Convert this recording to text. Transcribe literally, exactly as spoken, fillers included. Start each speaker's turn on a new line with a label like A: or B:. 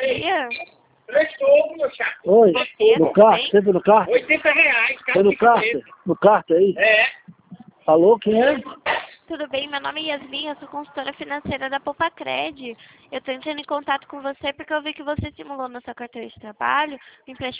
A: dia.
B: Prestou, meu chato.
C: Oi,
A: Você,
C: no
A: tudo
C: caixa,
A: bem?
C: sempre no caixa?
B: oitenta reais, cara.
C: Foi no caixa? No caixa aí?
B: É.
C: Alô, quem é?
A: Tudo bem? Meu nome é Yasmin, eu sou consultora financeira da Popacred. Eu estou entrando em contato com você porque eu vi que você simulou na sua carteira de trabalho um empréstimo